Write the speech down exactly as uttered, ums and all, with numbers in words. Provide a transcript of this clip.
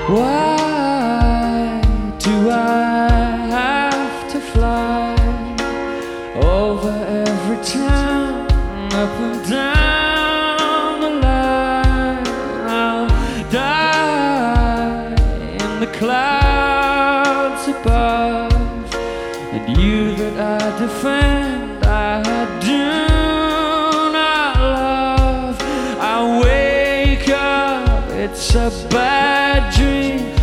Why do I have to fly over every town, up and down the line? I'll die in the clouds above, and you that I defend, I do not love. I wake up, it's a bad dream.